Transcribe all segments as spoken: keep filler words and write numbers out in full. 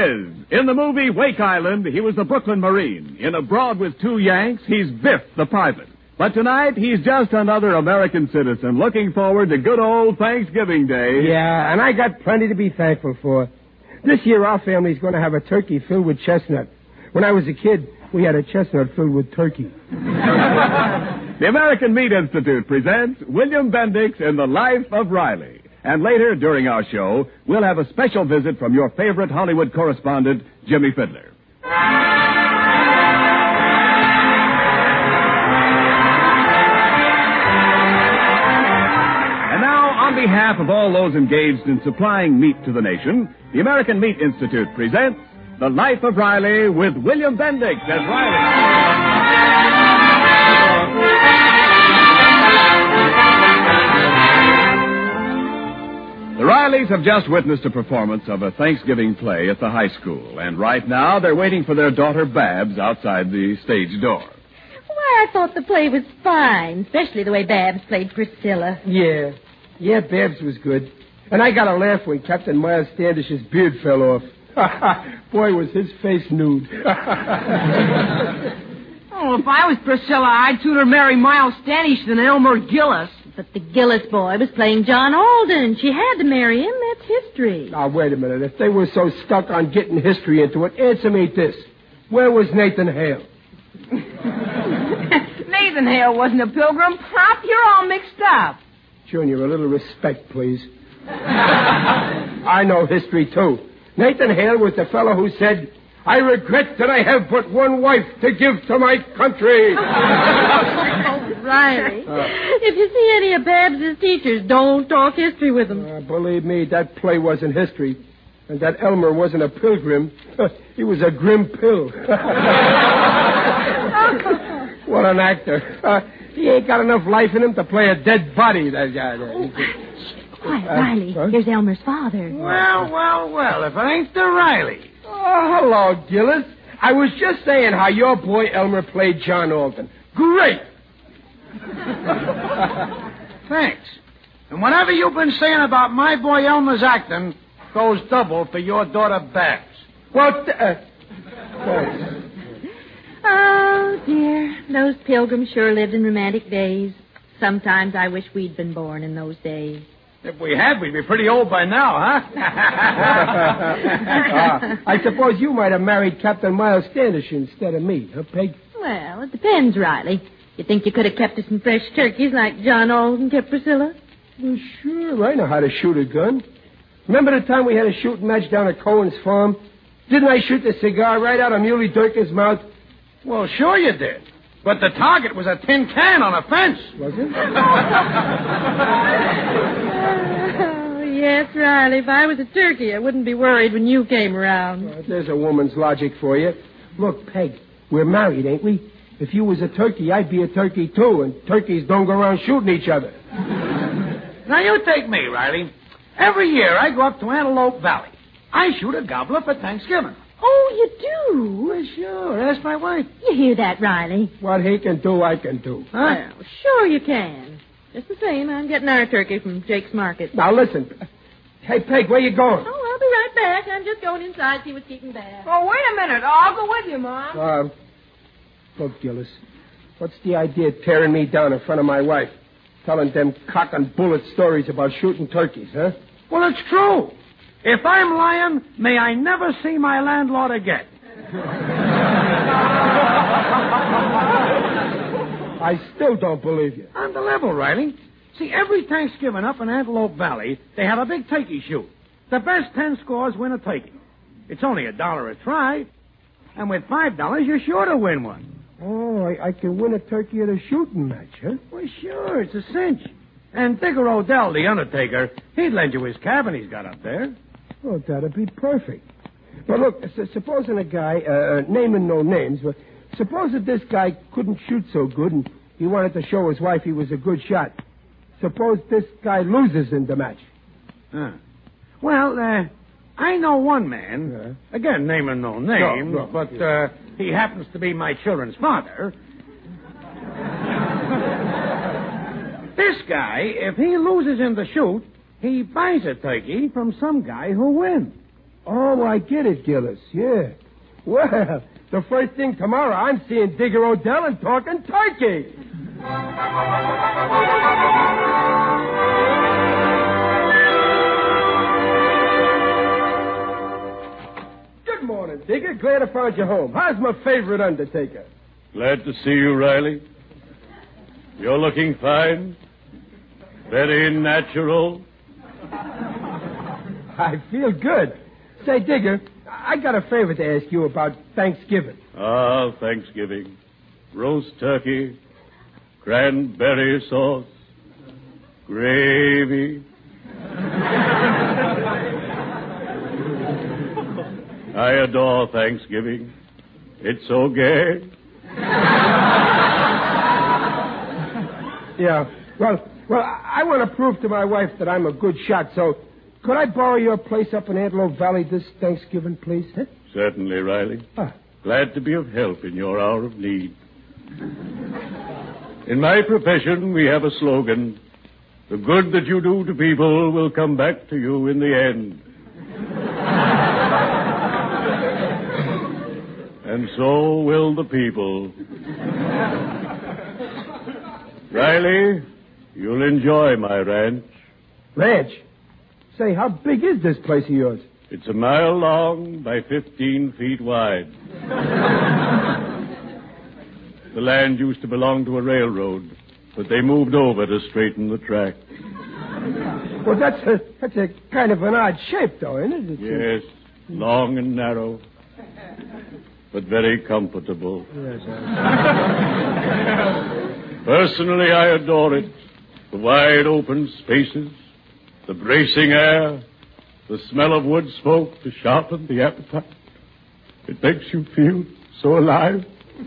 is. In the movie Wake Island, he was the Brooklyn Marine. In Abroad with Two Yanks, he's Biff the Private. But tonight, he's just another American citizen looking forward to good old Thanksgiving Day. Yeah, and I got plenty to be thankful for. This year, our family's going to have a turkey filled with chestnut. When I was a kid, we had a chestnut filled with turkey. The American Meat Institute presents William Bendix in The Life of Riley. And later, during our show, we'll have a special visit from your favorite Hollywood correspondent, Jimmy Fiddler. And now, on behalf of all those engaged in supplying meat to the nation, the American Meat Institute presents The Life of Riley with William Bendix as Riley. The Rileys have just witnessed a performance of a Thanksgiving play at the high school, and right now they're waiting for their daughter Babs outside the stage door. Why, I thought the play was fine, especially the way Babs played Priscilla. Yeah, yeah, Babs was good. And I got a laugh when Captain Miles Standish's beard fell off. Boy, was his face nude. Oh, if I was Priscilla, I'd sooner marry Miles Standish than Elmer Gillis. But the Gillis boy was playing John Alden. She had to marry him. That's history. Now, wait a minute. If they were so stuck on getting history into it, answer me this. Where was Nathan Hale? Nathan Hale wasn't a pilgrim. Pop, you're all mixed up. Junior, a little respect, please. I know history, too. Nathan Hale was the fellow who said, I regret that I have but one wife to give to my country. Riley, uh, if you see any of Babs' teachers, don't talk history with them. Uh, believe me, that play wasn't history. And that Elmer wasn't a pilgrim. He was a grim pill. What an actor. Uh, he ain't got enough life in him to play a dead body, that guy. Oh, quiet, uh, Riley. Huh? Here's Elmer's father. Well, well, well, if it ain't the Riley. Oh, hello, Gillis. I was just saying how your boy Elmer played John Alden. Great. Thanks. And whatever you've been saying about my boy Elmer's acting goes double for your daughter Babs. What? The, uh, oh, dear. Those pilgrims sure lived in romantic days. Sometimes I wish we'd been born in those days. If we had, we'd be pretty old by now, huh? uh, I suppose you might have married Captain Miles Standish instead of me, huh, Peg? Well, it depends, Riley. You think you could have kept us some fresh turkeys like John Alden kept Priscilla? Well, sure. I know how to shoot a gun. Remember the time we had a shooting match down at Cohen's farm? Didn't I shoot the cigar right out of Muley Durkin's mouth? Well, sure you did. But the target was a tin can on a fence. Was it? Oh, yes, Riley. If I was a turkey, I wouldn't be worried when you came around. Well, there's a woman's logic for you. Look, Peg, we're married, ain't we? If you was a turkey, I'd be a turkey, too, and turkeys don't go around shooting each other. Now, you take me, Riley. Every year I go up to Antelope Valley. I shoot a gobbler for Thanksgiving. Oh, you do? Well, sure. Ask my wife. You hear that, Riley? What he can do, I can do. Huh? Well, sure you can. Just the same, I'm getting our turkey from Jake's Market. Now, listen. Hey, Peg, where you going? Oh, I'll be right back. I'm just going inside to see what's keeping Babs. Oh, wait a minute. I'll go with you, Mom. Um, look, Gillis, what's the idea of tearing me down in front of my wife? Telling them cock and bullet stories about shooting turkeys, huh? Well, it's true. If I'm lying, may I never see my landlord again. I still don't believe you. On the level, Riley. See, every Thanksgiving up in Antelope Valley, they have a big turkey shoot. The best ten scores win a turkey. It's only a dollar a try. And with five dollars, you're sure to win one. Oh, I, I can win a turkey at a shooting match, huh? Well, sure, it's a cinch. And Digger Odell, the undertaker, he'd lend you his cabin he's got up there. Oh, that'd be perfect. But look, s- supposing a guy, uh, naming no names, but suppose that this guy couldn't shoot so good and he wanted to show his wife he was a good shot. Suppose this guy loses in the match. Huh. Well, uh, I know one man, Yeah. again, naming no names, No, no, but yeah. uh, he happens to be my children's father. This guy, if he loses in the shoot, he buys a turkey from some guy who wins. Oh, I get it, Gillis. Yeah. Well, the first thing tomorrow, I'm seeing Digger Odell and talking turkey. Good morning, Digger. Glad I found you home. How's my favorite undertaker? Glad to see you, Riley. You're looking fine. Very natural. I feel good. Say, Digger, I got a favor to ask you about Thanksgiving. Ah, Thanksgiving. Roast turkey, cranberry sauce, gravy. I adore Thanksgiving. It's so gay. Yeah. Well, well, I want to prove to my wife that I'm a good shot, so could I borrow your place up in Antelope Valley this Thanksgiving, please? Huh? Certainly, Riley. Ah. Glad to be of help in your hour of need. In my profession, we have a slogan. The good that you do to people will come back to you in the end. And so will the people. Riley, you'll enjoy my ranch. Ranch? Say, how big is this place of yours? It's a mile long by fifteen feet wide. The land used to belong to a railroad, but they moved over to straighten the track. Well, that's a, that's a kind of an odd shape, though, isn't it? Yes, long and narrow, but very comfortable. Yes, sir. Personally, I adore it. The wide open spaces, the bracing air, the smell of wood smoke to sharpen the appetite. It makes you feel so alive.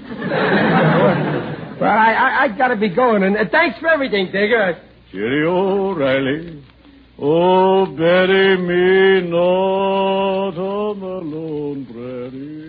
Well, I, I, I gotta be going, and uh, thanks for everything, Digger. Cheerio, Riley. Oh, bury me not on the lone prairie.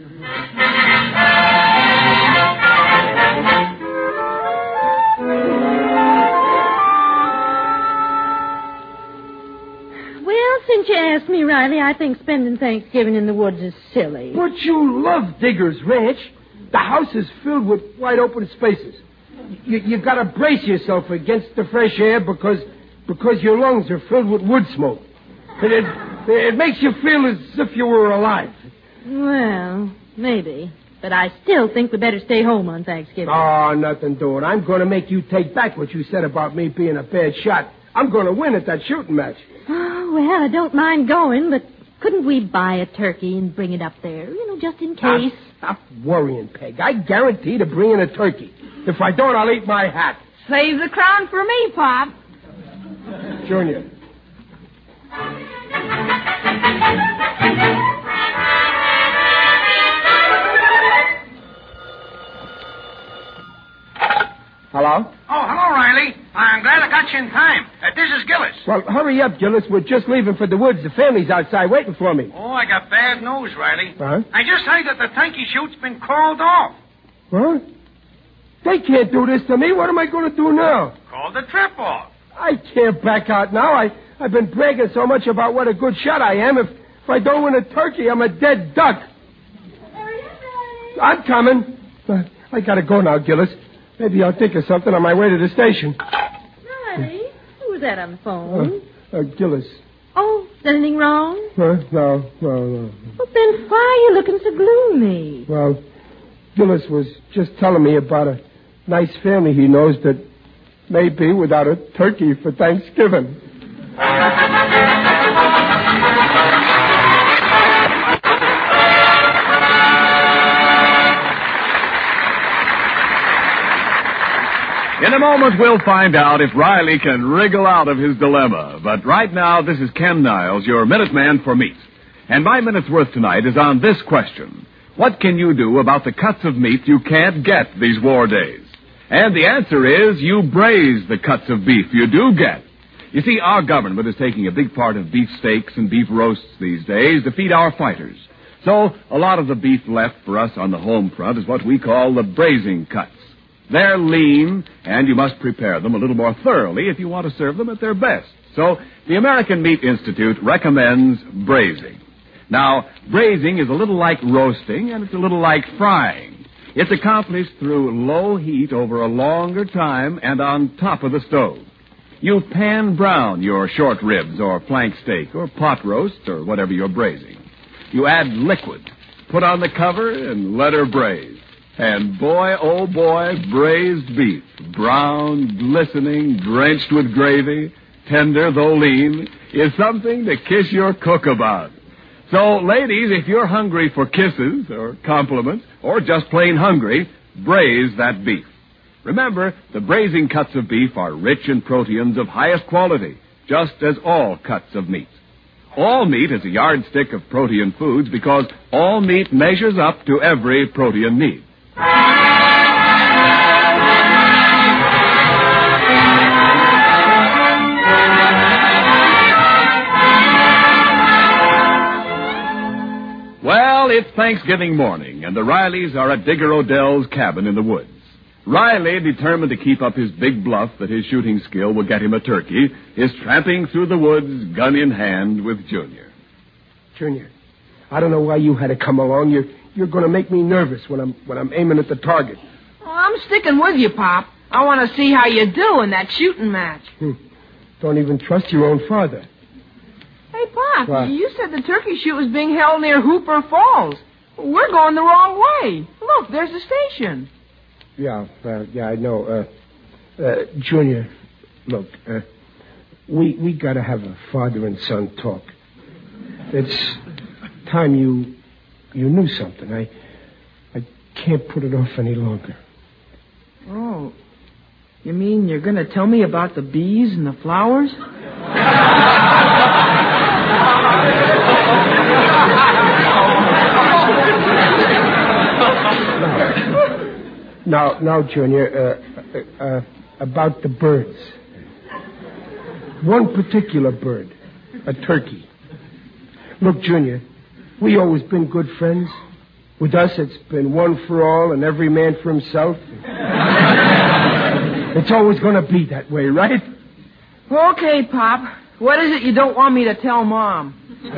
Well, since you asked me, Riley, I think spending Thanksgiving in the woods is silly. But you love Digger's Ranch. The house is filled with wide open spaces. You, you got to brace yourself against the fresh air because because your lungs are filled with wood smoke. And it, it makes you feel as if you were alive. Well, maybe. But I still think we better stay home on Thanksgiving. Oh, nothing doing. I'm going to make you take back what you said about me being a bad shot. I'm going to win at that shooting match. Oh, well, I don't mind going, but couldn't we buy a turkey and bring it up there, you know, just in case? Stop worrying, Peg. I guarantee to bring in a turkey. If I don't, I'll eat my hat. Save the crown for me, Pop. Junior. Hello? Oh, hello, Riley. I'm glad I got you in time. Uh, this is Gillis. Well, hurry up, Gillis. We're just leaving for the woods. The family's outside waiting for me. Oh, I got bad news, Riley. Huh? I just heard that the turkey shoot's been called off. What? They can't do this to me. What am I going to do now? Called the trip off. I can't back out now. I, I've been bragging so much about what a good shot I am. If, if I don't win a turkey, I'm a dead duck. Hurry up, Riley. I'm coming. Uh, I got to go now, Gillis. Maybe I'll think of something on my way to the station. Riley, who was that on the phone? Uh, uh, Gillis. Oh, is anything wrong? Uh, no, no, no. Well, then why are you looking so gloomy? Well, Gillis was just telling me about a nice family he knows that may be without a turkey for Thanksgiving. In a moment, we'll find out if Riley can wriggle out of his dilemma. But right now, this is Ken Niles, your Minuteman for meat. And my minute's worth tonight is on this question. What can you do about the cuts of meat you can't get these war days? And the answer is you braise the cuts of beef you do get. You see, our government is taking a big part of beef steaks and beef roasts these days to feed our fighters. So a lot of the beef left for us on the home front is what we call the braising cuts. They're lean, and you must prepare them a little more thoroughly if you want to serve them at their best. So the American Meat Institute recommends braising. Now, braising is a little like roasting, and it's a little like frying. It's accomplished through low heat over a longer time and on top of the stove. You pan brown your short ribs or flank steak or pot roast or whatever you're braising. You add liquid, put on the cover, and let her braise. And boy, oh boy, braised beef, brown, glistening, drenched with gravy, tender though lean, is something to kiss your cook about. So, ladies, if you're hungry for kisses or compliments or just plain hungry, braise that beef. Remember, the braising cuts of beef are rich in proteins of highest quality, just as all cuts of meat. All meat is a yardstick of protein foods because all meat measures up to every protein need. Well, it's Thanksgiving morning, and the Rileys are at Digger Odell's cabin in the woods. Riley, determined to keep up his big bluff that his shooting skill will get him a turkey, is tramping through the woods, gun in hand, with Junior. Junior, I don't know why you had to come along. You're, you're going to make me nervous when I'm when I'm aiming at the target. Well, I'm sticking with you, Pop. I want to see how you do in that shooting match. Hmm. Don't even trust your own father. Hey, Pop, what? You said the turkey shoot was being held near Hooper Falls. We're going the wrong way. Look, there's the station. Yeah, uh, yeah, I know. Uh, uh, Junior, look, uh, we we got to have a father and son talk. It's time you you knew something. I I can't put it off any longer. Oh, you mean you're going to tell me about the bees and the flowers? Now, now, Junior, uh, uh, about the birds. One particular bird, a turkey. Look, Junior, we always been good friends. With us, it's been one for all and every man for himself. It's always going to be that way, right? Okay, Pop. What is it you don't want me to tell Mom?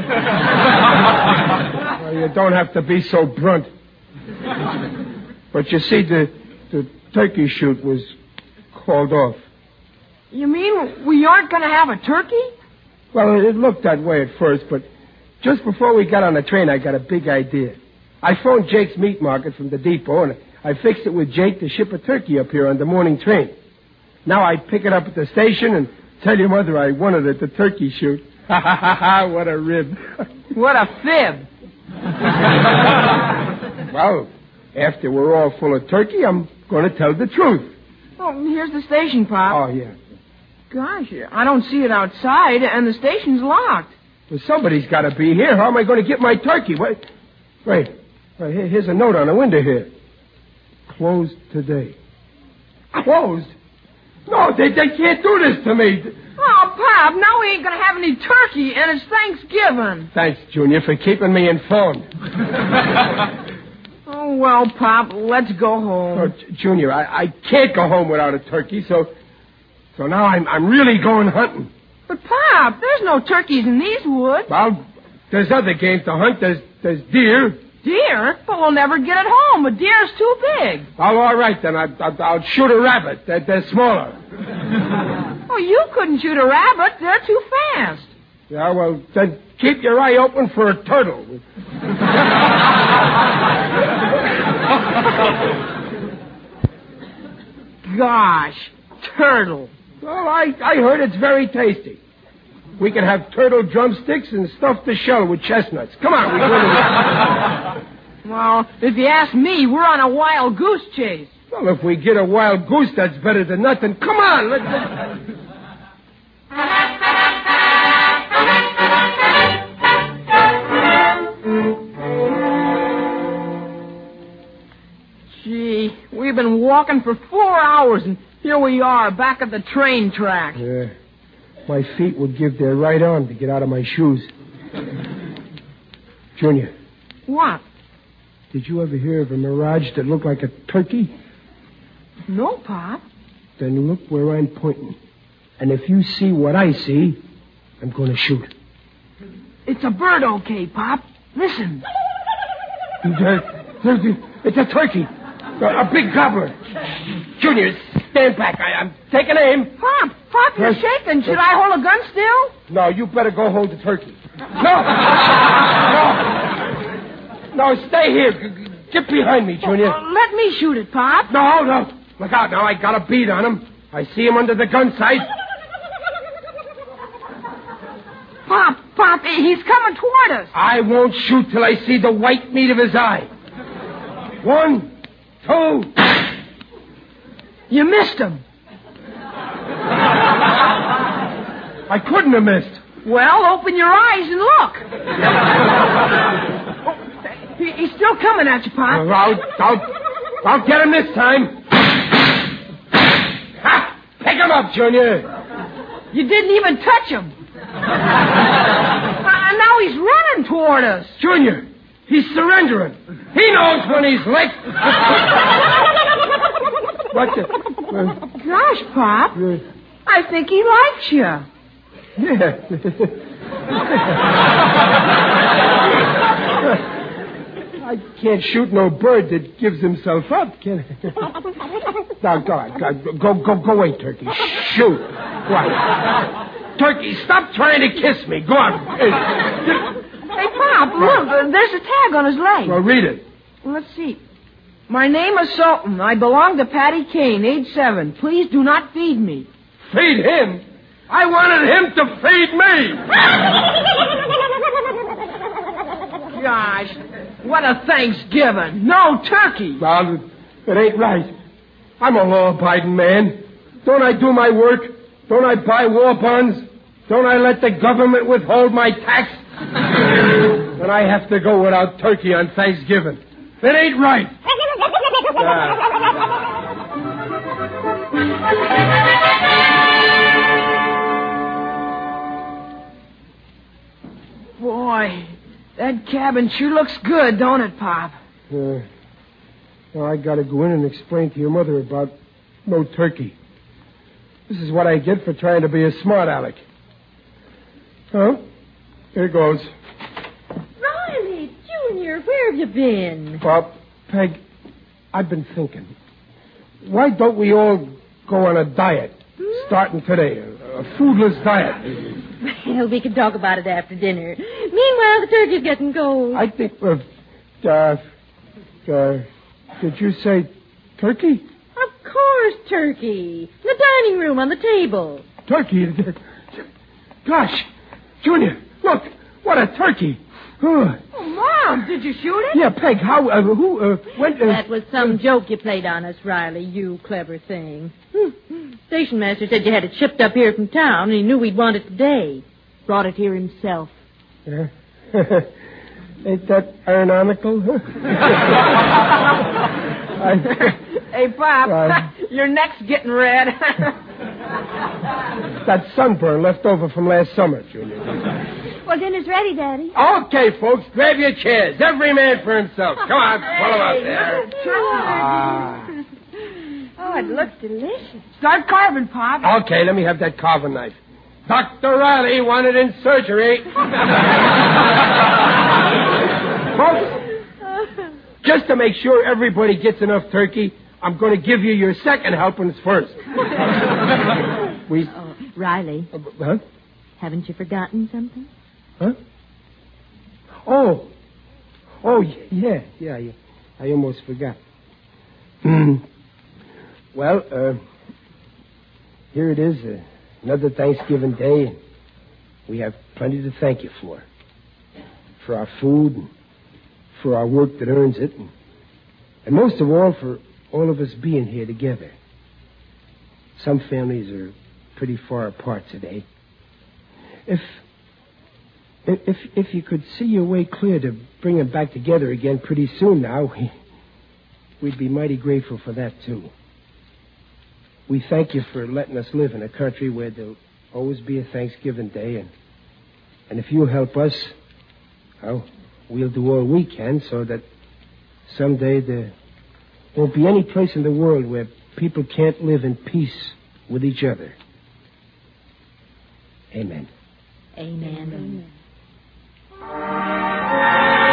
Well, you don't have to be so blunt. But you see, the, the turkey shoot was called off. You mean we aren't going to have a turkey? Well, it looked that way at first, but just before we got on the train, I got a big idea. I phoned Jake's Meat Market from the depot, and I fixed it with Jake to ship a turkey up here on the morning train. Now I pick it up at the station and tell your mother I won it at the turkey shoot. Ha, ha, ha, ha, what a rib. What a fib. Well, after we're all full of turkey, I'm going to tell the truth. Oh, here's the station, Pop. Oh, yeah. Gosh, I don't see it outside, and the station's locked. Well, somebody's got to be here. How am I going to get my turkey? Wait, wait. Wait, here's a note on the window here. Closed today. Closed? No, they, they can't do this to me. Oh, Pop, now we ain't going to have any turkey, and it's Thanksgiving. Thanks, Junior, for keeping me informed. Oh, well, Pop, let's go home. Oh, J- Junior, I, I can't go home without a turkey, so so now I'm I'm really going hunting. But, Pop, there's no turkeys in these woods. Well, there's other games to hunt. There's there's deer. Deer? But we'll never get it home. A deer's too big. Oh, all right, then. I, I, I'll shoot a rabbit. They're, they're smaller. Oh, you couldn't shoot a rabbit. They're too fast. Yeah, well, then keep your eye open for a turtle. Gosh, turtle. Well, I, I heard it's very tasty. We can have turtle drumsticks and stuff the shell with chestnuts. Come on, we go to... Well, if you ask me, we're on a wild goose chase. Well, if we get a wild goose, that's better than nothing. Come on, let's... Gee, we've been walking for four hours, and here we are, back at the train track. Yeah. My feet would give their right arm to get out of my shoes. Junior. What? Did you ever hear of a mirage that looked like a turkey? No, Pop. Then look where I'm pointing. And if you see what I see, I'm going to shoot. It's a bird, okay, Pop. Listen. It's a turkey. A, a big gobbler. Junior, stand back. I, I'm taking aim. Pop, Pop, you're Yes. shaking. Should I hold a gun still? No, you better go hold the turkey. No. No. No, stay here. G- g- Get behind me, Junior. Uh, let me shoot it, Pop. No, no. Look out now. I got a bead on him. I see him under the gun sight. Pop, Pop, he's coming toward us. I won't shoot till I see the white meat of his eye. One, two. You missed him. I couldn't have missed. Well, open your eyes and look. Oh, he, he's still coming at you, Pop. I'll, I'll, I'll get him this time. Ha! Pick him up, Junior. You didn't even touch him. And now he's running toward us. Junior, he's surrendering. He knows when he's licked. What the... Uh, Gosh, Pop, uh, I think he likes you. yeah. I can't shoot no bird that gives himself up, can I? Now, go on. Go, go, go, go away, Turkey. Shoot. Go on. Turkey, stop trying to kiss me. Go on. Hey, Pop, look, uh, there's a tag on his leg. Well, read it. Let's see. My name is Sultan. I belong to Patty Kane, age seven. Please do not feed me. Feed him? I wanted him to feed me. Gosh, what a Thanksgiving. No turkey. Well, it ain't right. I'm a law-abiding man. Don't I do my work? Don't I buy war bonds? Don't I let the government withhold my tax? Then I have to go without turkey on Thanksgiving. It ain't right. Ah. Boy, that cabin sure looks good, don't it, Pop? Uh, now I gotta go in and explain to your mother about no turkey. This is what I get for trying to be a smart aleck. Huh? Here goes. Riley, Junior, where have you been? Bob, Peg, I've been thinking. Why don't we all go on a diet starting today? A, a foodless diet. Well, we can talk about it after dinner. Meanwhile, the turkey's getting cold. I think, uh, uh, uh, did you say turkey? Of course, turkey. In the dining room on the table. Turkey? Gosh, Junior, look, what a turkey. Oh, Oh, Mom, did you shoot it? yeah, Peg, how, uh, who, uh, when, uh, That was some joke you played on us, Riley, you clever thing. Hmm. Station master said you had it shipped up here from town, and he knew we'd want it today. Brought it here himself. Uh, ain't that aeronautical? I, Hey, Pop, Uh, your neck's getting red. that sunburn left over from last summer, Junior. Well, dinner's ready, Daddy. Okay, folks, grab your chairs. Every man for himself. Come on, pull them out there. Ah. Oh, it looks delicious. Start carving, Pop. Okay, let me have that carving knife. Doctor Riley wanted in surgery. Folks, just to make sure everybody gets enough turkey, I'm going to give you your second helpings first. we... Oh, Riley, Uh, huh? haven't you forgotten something? Huh? Oh. Oh, yeah, yeah, yeah. I almost forgot. Hmm. Well, uh, here it is, uh, another Thanksgiving day, and we have plenty to thank you for. For our food, and for our work that earns it, and, and most of all, for all of us being here together. Some families are pretty far apart today. If, if, if you could see your way clear to bring them back together again pretty soon now, we, we'd be mighty grateful for that, too. We thank you for letting us live in a country where there'll always be a Thanksgiving Day, and, and if you'll help us, well, we'll do all we can so that someday there won't be any place in the world where people can't live in peace with each other. Amen. Amen. Amen.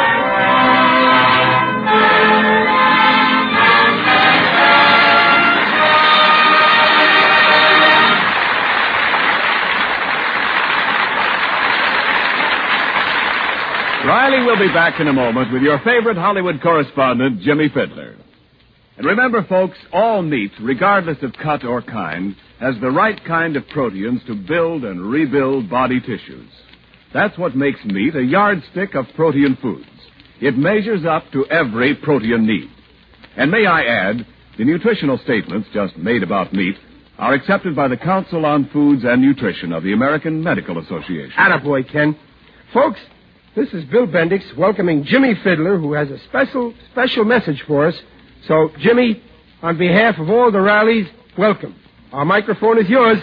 Riley will be back in a moment with your favorite Hollywood correspondent, Jimmy Fiddler. And remember, folks, all meat, regardless of cut or kind, has the right kind of proteins to build and rebuild body tissues. That's what makes meat a yardstick of protein foods. It measures up to every protein need. And may I add, the nutritional statements just made about meat are accepted by the Council on Foods and Nutrition of the American Medical Association. Attaboy, Ken. Folks, this is Bill Bendix welcoming Jimmy Fiddler, who has a special, special message for us. So, Jimmy, on behalf of all the Rileys, welcome. Our microphone is yours.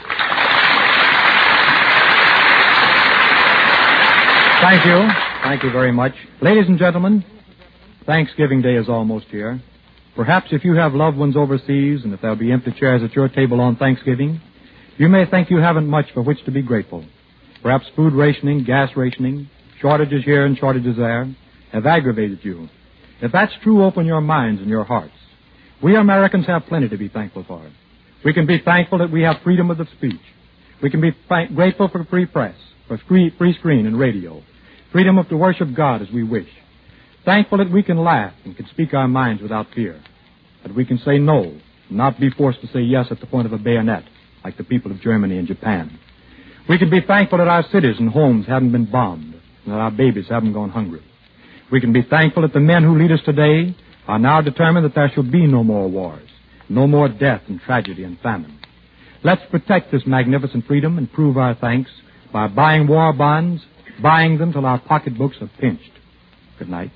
Thank you. Thank you very much. Ladies and gentlemen, Thanksgiving Day is almost here. Perhaps if you have loved ones overseas and if there'll be empty chairs at your table on Thanksgiving, you may think you haven't much for which to be grateful. Perhaps food rationing, gas rationing, shortages here and shortages there have aggravated you. If that's true, open your minds and your hearts. We Americans have plenty to be thankful for. We can be thankful that we have freedom of the speech. We can be th- grateful for free press, for free, free screen and radio, freedom of to worship God as we wish. Thankful that we can laugh and can speak our minds without fear, that we can say no, and not be forced to say yes at the point of a bayonet, like the people of Germany and Japan. We can be thankful that our cities and homes haven't been bombed, and that our babies haven't gone hungry. We can be thankful that the men who lead us today are now determined that there shall be no more wars, no more death and tragedy and famine. Let's protect this magnificent freedom and prove our thanks by buying war bonds, buying them till our pocketbooks are pinched. Good night.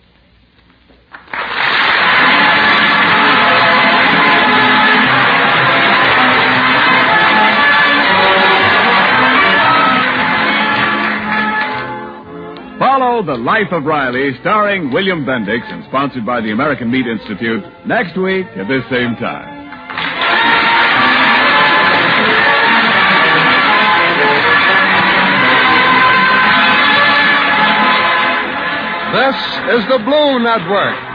Follow The Life of Riley, starring William Bendix and sponsored by the American Meat Institute, next week at this same time. This is the Blue Network.